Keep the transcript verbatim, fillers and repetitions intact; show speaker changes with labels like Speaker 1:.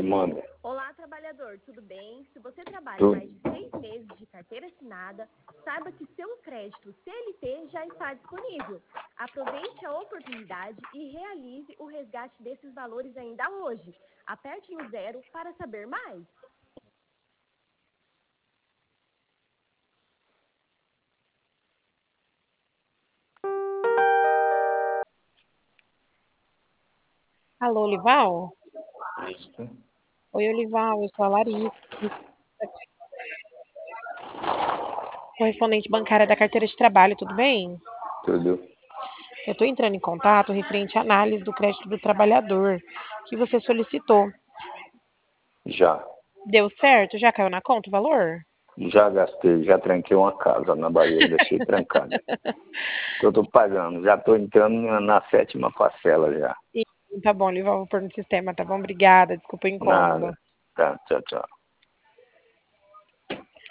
Speaker 1: manda.
Speaker 2: Olá, trabalhador, tudo bem? Se você trabalha
Speaker 1: Tudo.
Speaker 2: mais de seis meses de carteira assinada, saiba que seu crédito C L T já está disponível. Aproveite a oportunidade e realize o resgate desses valores ainda hoje. Aperte no zero para saber mais.
Speaker 3: Alô, Olival?
Speaker 1: Isso.
Speaker 3: Oi, Olival, eu sou a Larissa, correspondente bancária da carteira de trabalho, tudo bem?
Speaker 1: Tudo.
Speaker 3: Eu estou entrando em contato referente à análise do crédito do trabalhador que você solicitou.
Speaker 1: Já.
Speaker 3: Deu certo? Já caiu na conta o valor?
Speaker 1: Já gastei, já tranquei uma casa na Bahia, deixei trancada. Eu tô pagando, já tô entrando na, na sétima parcela já.
Speaker 3: Sim, tá bom, Olival, vou pôr no sistema, tá bom? Obrigada, desculpa o incômodo.
Speaker 1: Nada. Tá, tchau, tchau.